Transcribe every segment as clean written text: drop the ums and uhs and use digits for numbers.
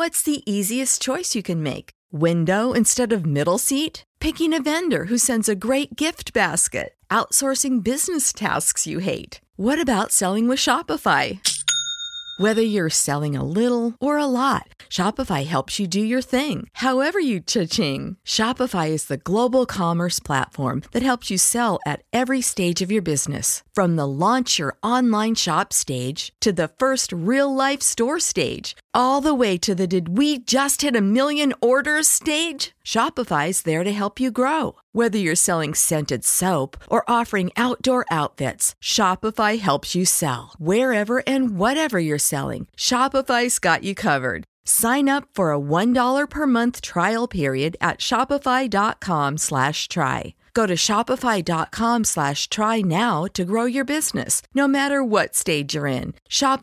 What's the easiest choice you can make? Window instead of middle seat? Picking a vendor who sends a great gift basket? Outsourcing business tasks you hate? What about selling with Shopify? Whether you're selling a little or a lot, Shopify helps you do your thing, however you cha-ching. Shopify is the global commerce platform that helps you sell at every stage of your business. From the launch your online shop stage to the first real-life store stage, all the way to the did we just hit a million orders stage. Shopify's there to help you grow. Whether you're selling scented soap or offering outdoor outfits, Shopify helps you sell. Wherever and whatever you're selling, Shopify's got you covered. Sign up for a $1 per month trial period at shopify.com/try. Go to shopify.com/try now to grow your business, no matter what stage you're in.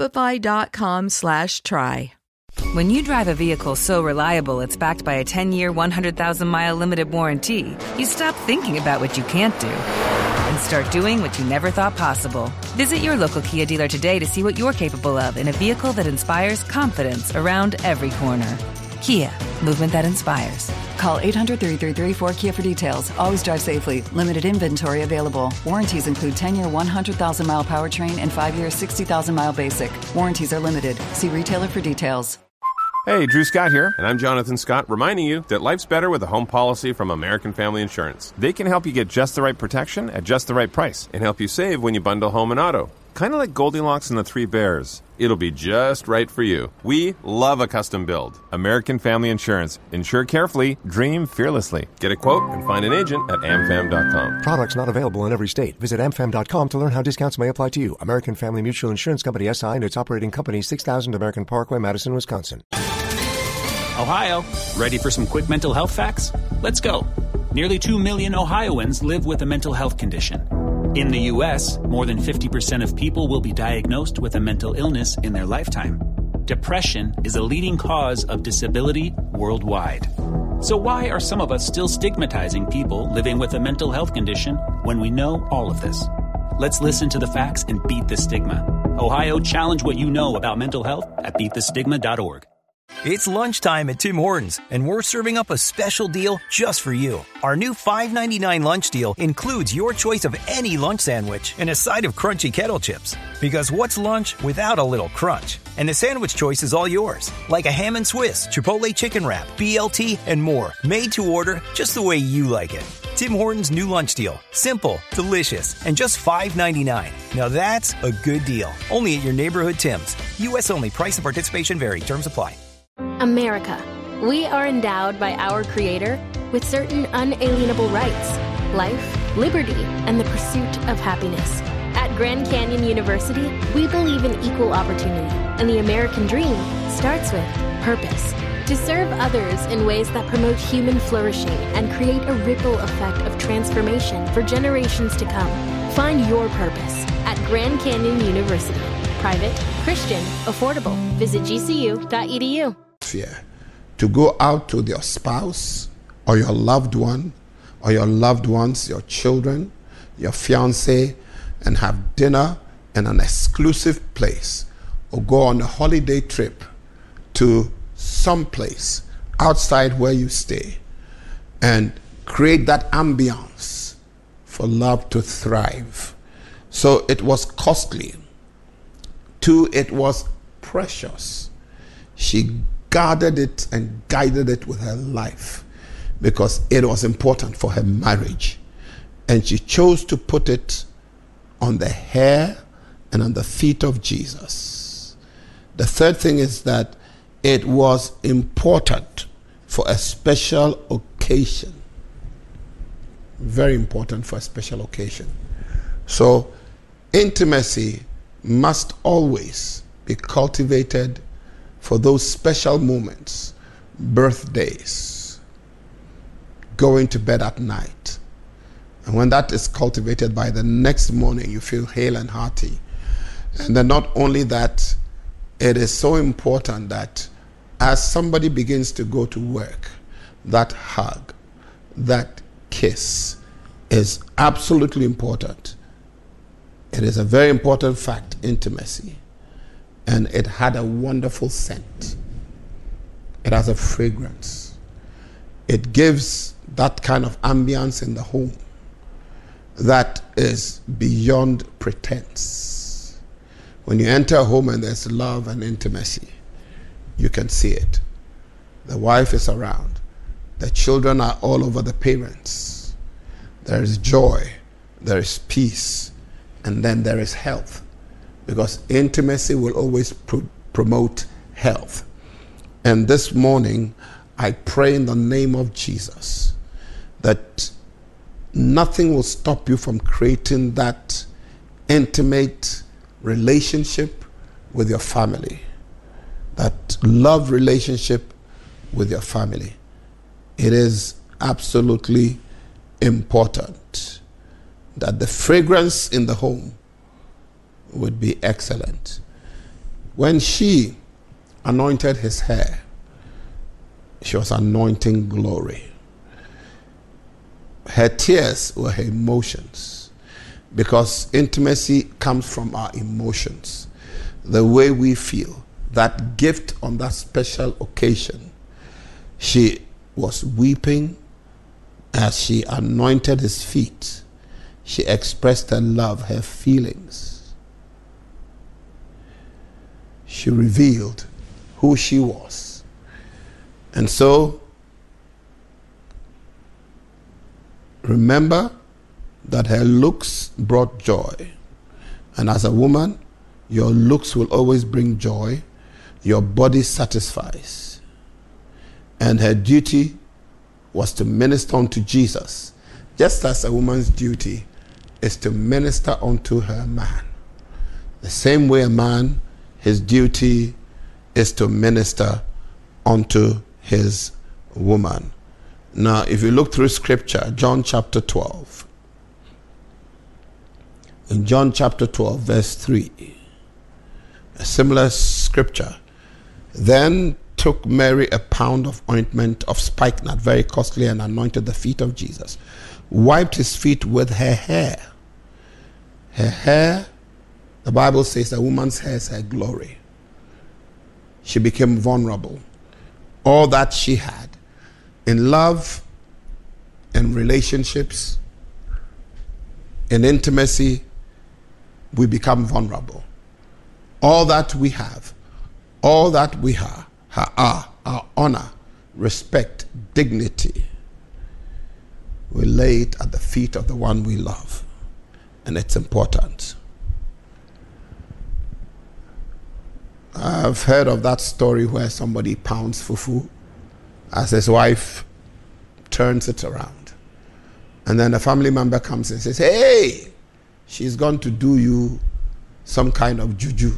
Shopify.com/try. When you drive a vehicle so reliable it's backed by a 10-year, 100,000-mile limited warranty, you stop thinking about what you can't do and start doing what you never thought possible. Visit your local Kia dealer today to see what you're capable of in a vehicle that inspires confidence around every corner. Kia, movement that inspires. Call 800-333-4KIA for details. Always drive safely. Limited inventory available. Warranties include 10-year, 100,000-mile powertrain and 5-year, 60,000-mile basic. Warranties are limited. See retailer for details. Hey, Drew Scott here, and I'm Jonathan Scott, reminding you that life's better with a home policy from American Family Insurance. They can help you get just the right protection at just the right price and help you save when you bundle home and auto. Kind of like Goldilocks and the Three Bears. It'll be just right for you. We love a custom build. American Family Insurance. Insure carefully, dream fearlessly. Get a quote and find an agent at amfam.com. Products not available in every state. Visit amfam.com to learn how discounts may apply to you. American Family Mutual Insurance Company, SI, and its operating company, 6000 American Parkway, Madison, Wisconsin. Ohio, ready for some quick mental health facts? Let's go. Nearly 2 million Ohioans live with a mental health condition. In the U.S., more than 50% of people will be diagnosed with a mental illness in their lifetime. Depression is a leading cause of disability worldwide. So why are some of us still stigmatizing people living with a mental health condition when we know all of this? Let's listen to the facts and beat the stigma. Ohio, challenge what you know about mental health at beatthestigma.org. It's lunchtime at Tim Hortons, and we're serving up a special deal just for you. Our new $5.99 lunch deal includes your choice of any lunch sandwich and a side of crunchy kettle chips. Because what's lunch without a little crunch? And the sandwich choice is all yours, like a ham and Swiss, Chipotle chicken wrap, BLT, and more, made to order just the way you like it. Tim Hortons' new lunch deal. Simple, delicious, and just $5.99. Now that's a good deal. Only at your neighborhood Tim's. U.S. only. Price and participation vary. Terms apply. America. We are endowed by our Creator with certain unalienable rights: life, liberty, and the pursuit of happiness. At Grand Canyon University, we believe in equal opportunity, and the American dream starts with purpose. To serve others in ways that promote human flourishing and create a ripple effect of transformation for generations to come. Find your purpose at Grand Canyon University. Private, Christian, affordable. Visit gcu.edu. To go out to your spouse or your loved one or your loved ones, your children, your fiancé, and have dinner in an exclusive place, or go on a holiday trip to some place outside where you stay and create that ambience for love to thrive. So it was costly. 2, it was precious. She guarded it and guided it with her life because it was important for her marriage. And she chose to put it on the hair and on the feet of Jesus. The third thing is that it was important for a special occasion. Very important for a special occasion. So intimacy must always be cultivated for those special moments, birthdays, going to bed at night. And when that is cultivated, by the next morning you feel hale and hearty. And then not only that, it is so important that as somebody begins to go to work, that hug, that kiss is absolutely important. It is a very important fact, intimacy. And it had a wonderful scent. as a fragrance. It gives that kind of ambience in the home that is beyond pretense. When you enter a home and there's love and intimacy, you can see it. The wife is around. The children are all over the parents. There is joy, there is peace, and then there is health. Because intimacy will always promote health. And this morning, I pray in the name of Jesus that nothing will stop you from creating that intimate relationship with your family, that love relationship with your family. It is absolutely important that the fragrance in the home would be excellent. When she anointed his hair, she was anointing glory. Her tears were her emotions, because intimacy comes from our emotions, the way we feel. That gift on that special occasion, she was weeping as she anointed his feet. She expressed her love, her feelings. She revealed who she was. And so, remember that her looks brought joy. And as a woman, your looks will always bring joy. Your body satisfies. And her duty was to minister unto Jesus, just as a woman's duty is to minister unto her man. The same way a man, his duty is to minister unto his woman. Now, if you look through scripture, John chapter 12. In John chapter 12, verse 3, a similar scripture. Then took Mary a pound of ointment of spikenard, very costly, and anointed the feet of Jesus, wiped his feet with her hair. Her hair, the Bible says a woman's hair is her glory. She became vulnerable. All that she had in love, in relationships, in intimacy, we become vulnerable. All that we have, all that we are, our honor, respect, dignity, we lay it at the feet of the one we love. And it's important. I've heard of that story where somebody pounds fufu as his wife turns it around. And then a family member comes and says, hey, she's going to do you some kind of juju.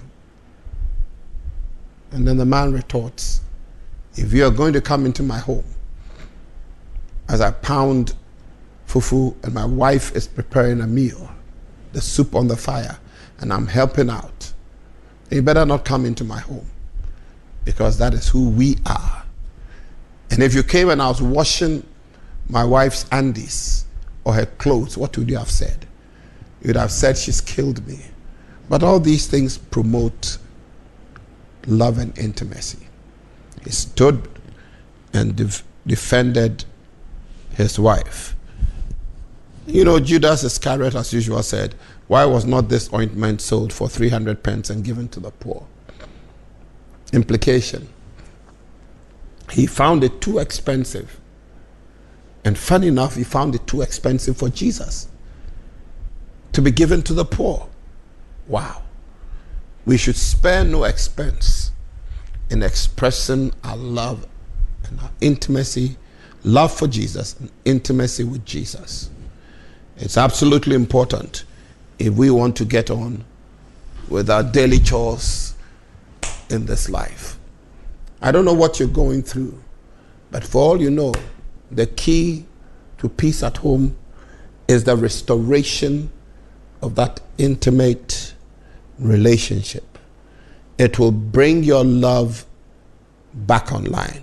And then the man retorts, if you are going to come into my home as I pound fufu and my wife is preparing a meal, the soup on the fire, and I'm helping out, you better not come into my home, because that is who we are. And if you came and I was washing my wife's undies or her clothes, what would you have said? You would have said she's killed me. But all these things promote love and intimacy. He stood and defended his wife. You know, Judas Iscariot, as usual, said, why was not this ointment sold for 300 pence and given to the poor? Implication. He found it too expensive. And funny enough, he found it too expensive for Jesus to be given to the poor. Wow. We should spare no expense in expressing our love and our intimacy, love for Jesus and intimacy with Jesus. It's absolutely important if we want to get on with our daily chores in this life. I don't know what you're going through, but for all you know, the key to peace at home is the restoration of that intimate relationship. It will bring your love back online.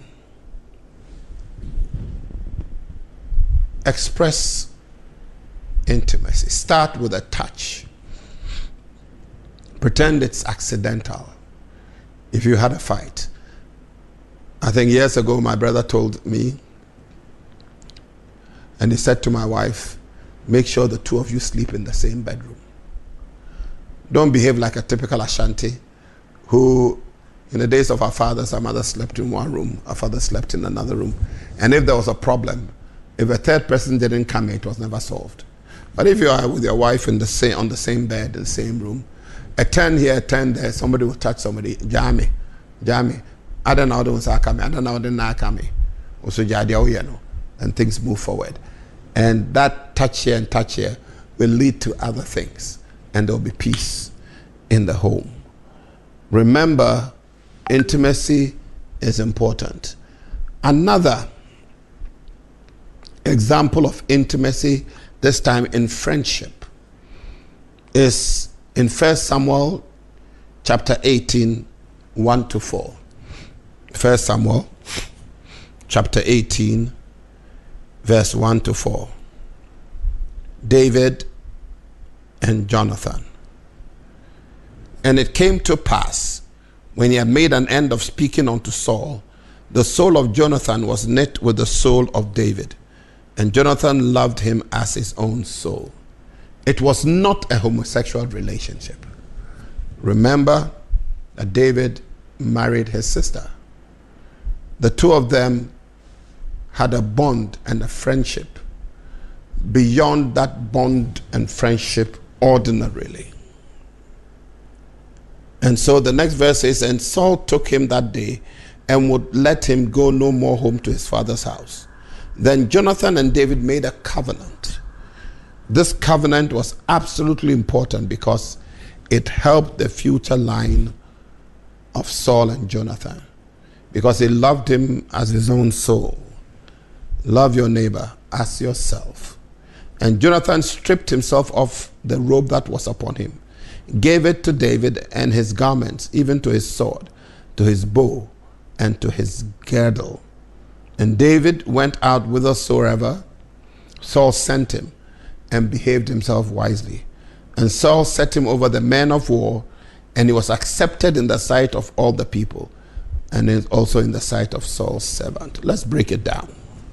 Express intimacy. Start with a touch. Pretend it's accidental. If you had a fight, I think years ago, my brother told me, and he said to my wife, make sure the two of you sleep in the same bedroom. Don't behave like a typical Ashanti who, in the days of our fathers, our mother slept in one room, our father slept in another room. And if there was a problem, if a third person didn't come, it was never solved. But if you are with your wife on the same bed, in the same room, a turn here, a turn there, somebody will touch somebody, Jami. I don't know and things move forward. And that touch here and touch here will lead to other things. And there will be peace in the home. Remember, intimacy is important. Another example of intimacy, this time in friendship, is in 1 Samuel chapter 18, 1-4. 1 Samuel chapter 18, verse 1-4. David and Jonathan. And it came to pass, when he had made an end of speaking unto Saul, the soul of Jonathan was knit with the soul of David, and Jonathan loved him as his own soul. It was not a homosexual relationship. Remember that David married his sister. The two of them had a bond and a friendship beyond that bond and friendship ordinarily. And so the next verse says, and Saul took him that day and would let him go no more home to his father's house. Then Jonathan and David made a covenant. This covenant was absolutely important because it helped the future line of Saul and Jonathan, because he loved him as his own soul. Love your neighbor as yourself. And Jonathan stripped himself of the robe that was upon him, gave it to David and his garments, even to his sword, to his bow, and to his girdle. And David went out whithersoever Saul sent him, and behaved himself wisely. And Saul set him over the men of war, and he was accepted in the sight of all the people, and also in the sight of Saul's servant. Let's break it down.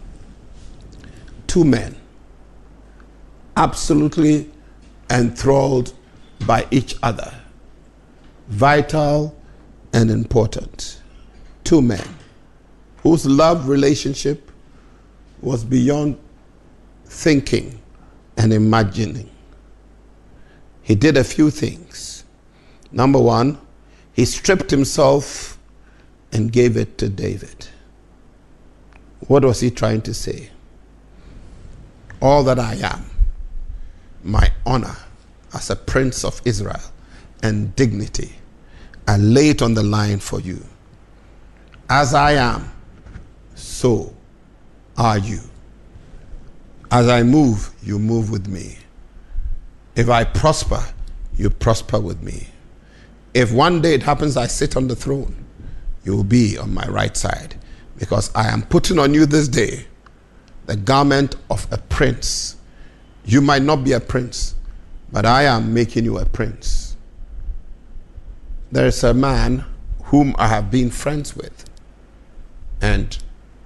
Two men, absolutely enthralled by each other, vital and important. Two men whose love relationship was beyond thinking and imagining. He did a few things. Number one, he stripped himself and gave it to David. What was he trying to say? All that I am, my honor as a prince of Israel and dignity, I lay it on the line for you. As I am, so are you. As I move, you move with me. If I prosper, you prosper with me. If one day it happens I sit on the throne, you will be on my right side, because I am putting on you this day the garment of a prince. You might not be a prince, but I am making you a prince. There is a man whom I have been friends with, and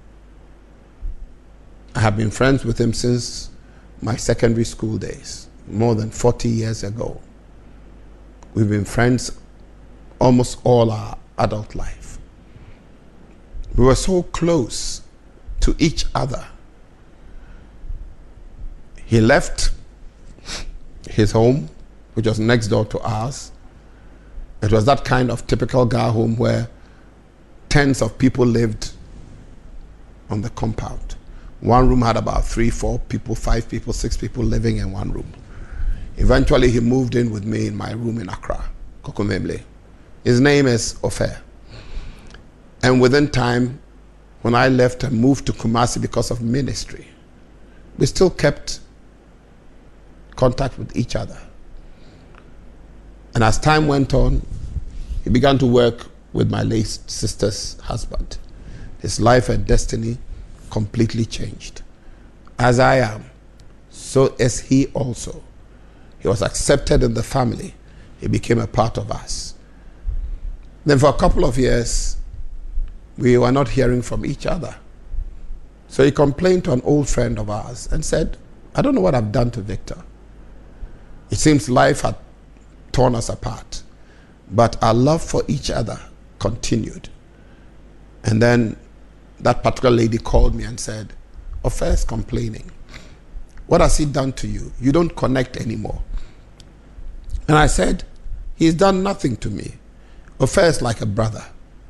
I have been friends with him since my secondary school days, more than 40 years ago. We've been friends almost all our adult life. We were so close to each other. He left his home, which was next door to ours. It was that kind of typical Ga home where tens of people lived on the compound. One room had about 3, 4 people, 5 people, 6 people living in one room. Eventually, he moved in with me in my room in Accra, Kokomemle. His name is Ofer. And within time, when I left and moved to Kumasi because of ministry, we still kept contact with each other. And as time went on, he began to work with my late sister's husband. His life and destiny completely changed. As I am, so is he also. He was accepted in the family. He became a part of us. Then for a couple of years, we were not hearing from each other. So he complained to an old friend of ours and said, I don't know what I've done to Victor. It seems life had torn us apart, but our love for each other continued. And then that particular lady called me and said, Ofer is complaining. What has he done to you? You don't connect anymore. And I said, he's done nothing to me. Ofer is like a brother.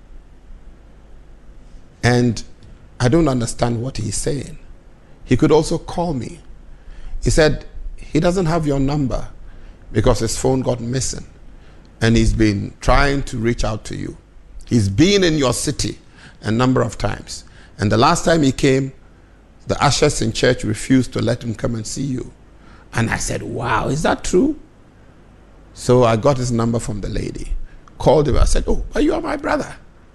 And I don't understand what he's saying. He could also call me. He said he doesn't have your number because his phone got missing. And he's been trying to reach out to you. He's been in your city a number of times. And the last time he came, the ushers in church refused to let him come and see you. And I said, wow, is that true? So I got his number from the lady. Called him. I said, oh, but you are my brother.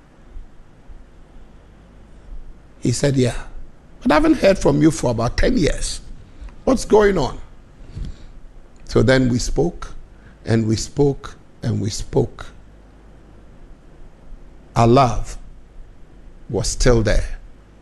He said, yeah. But I haven't heard from you for about 10 years. What's going on? So then we spoke, and we spoke, and we spoke. Our love was still there.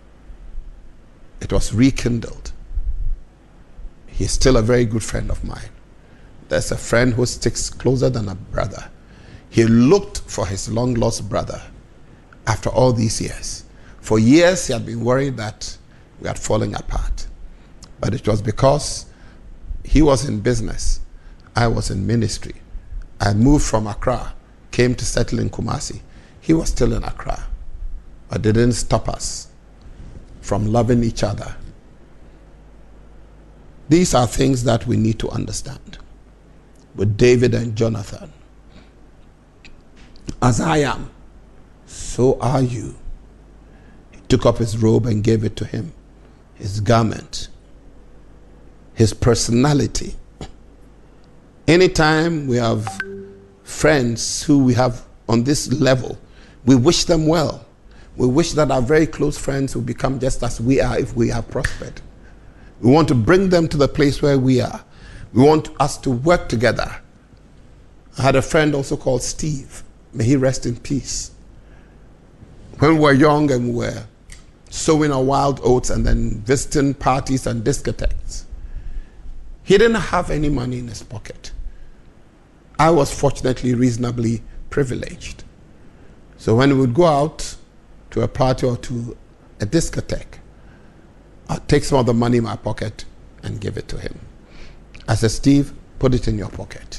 It was rekindled. He's still a very good friend of mine. There's a friend who sticks closer than a brother. He looked for his long-lost brother after all these years. For years, he had been worried that we had fallen apart. But it was because he was in business. I was in ministry. I moved from Accra, came to settle in Kumasi. He was still in Accra. But it didn't stop us from loving each other. These are things that we need to understand. With David and Jonathan, as I am, so are you. He took up his robe and gave it to him, his garment, his personality. Anytime we have friends who we have on this level, we wish them well. We wish that our very close friends will become just as we are if we have prospered. We want to bring them to the place where we are. We want us to work together. I had a friend also called Steve. May he rest in peace. When we were young and we were sowing our wild oats and then visiting parties and discotheques, he didn't have any money in his pocket. I was fortunately reasonably privileged. So when we would go out to a party or to a discotheque, I'd take some of the money in my pocket and give it to him. I said, Steve, put it in your pocket.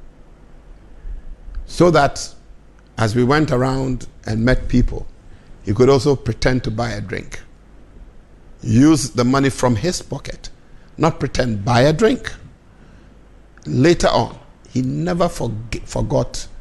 So that as we went around and met people, he could also pretend to buy a drink. Use the money from his pocket, not pretend, buy a drink. Later on, he never forgot